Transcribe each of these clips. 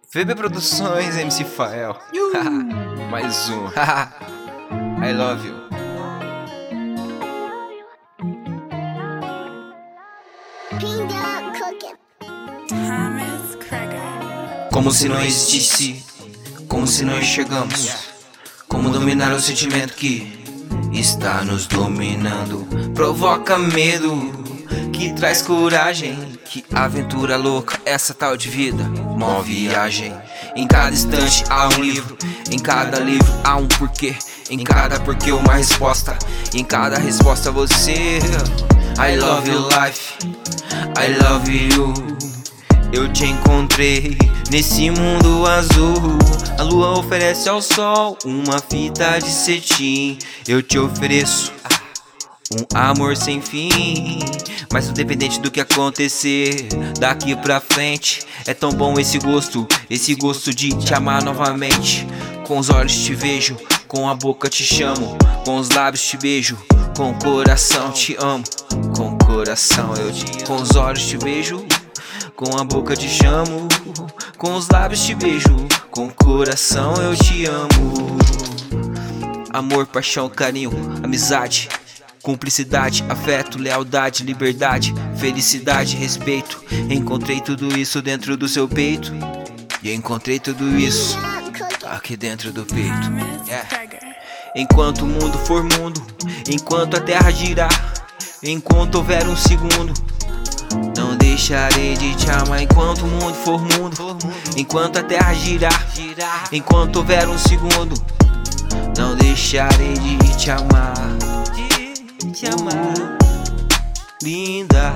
VB Produções, MC Fael. Mais um. I love you. Como se não existisse, como se não chegamos. Como dominar o sentimento que está nos dominando. Provoca medo, que traz coragem. Que aventura louca, essa tal de vida, mó viagem. Em cada instante há um livro, em cada livro há um porquê. Em cada porquê uma resposta, e em cada resposta você. I love you life, I love you. Eu te encontrei nesse mundo azul. A lua oferece ao sol uma fita de cetim. Eu te ofereço um amor sem fim, mas independente do que acontecer daqui pra frente, é tão bom esse gosto de te amar novamente. Com os olhos te vejo, com a boca te chamo, com os lábios te beijo, com o coração te amo, com o coração eu te amo. Com os olhos te vejo, com a boca te chamo, com os lábios te beijo, com o coração eu te amo. Amor, paixão, carinho, amizade, cumplicidade, afeto, lealdade, liberdade, felicidade, respeito. Encontrei tudo isso dentro do seu peito. E encontrei tudo isso aqui dentro do peito. Enquanto o mundo for mundo, enquanto a terra girar, enquanto houver um segundo, não deixarei de te amar. Enquanto o mundo for mundo, enquanto a terra girar, enquanto houver um segundo, não deixarei de te amar. Te amar, linda,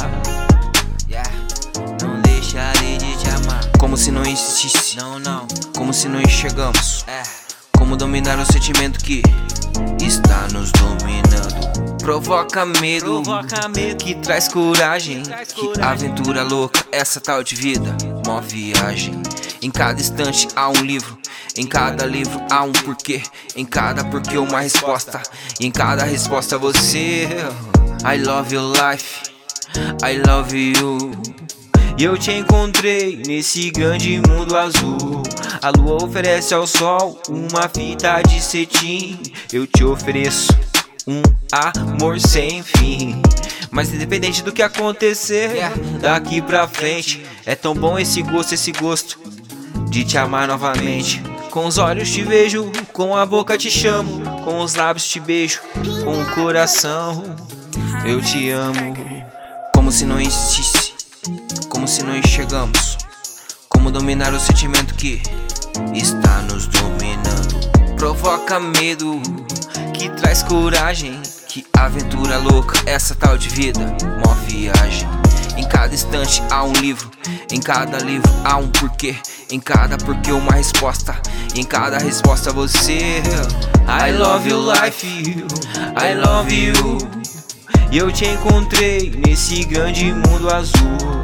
não deixarei de te amar. Como se não existisse, não. Como se não enxergamos. Como dominar o sentimento que está nos dominando. Provoca medo, que traz coragem. Que aventura louca, essa tal de vida, mó viagem. Em cada instante há um livro, em cada livro há um porquê. Em cada porquê uma resposta, e em cada resposta você. I love you life, I love you. E eu te encontrei nesse grande mundo azul. A lua oferece ao sol uma fita de cetim. Eu te ofereço um amor sem fim, mas independente do que acontecer daqui pra frente, é tão bom esse gosto de te amar novamente. Com os olhos te vejo, com a boca te chamo, com os lábios te beijo, com o coração eu te amo. Como se não existisse, como se não enxergamos. Como dominar o sentimento que está nos dominando. Provoca medo, que traz coragem. Que aventura louca, essa tal de vida, mó viagem. Em cada instante há um livro, em cada livro há um porquê. Em cada porquê uma resposta, e em cada resposta você. I love you life, I love you. E eu te encontrei nesse grande mundo azul.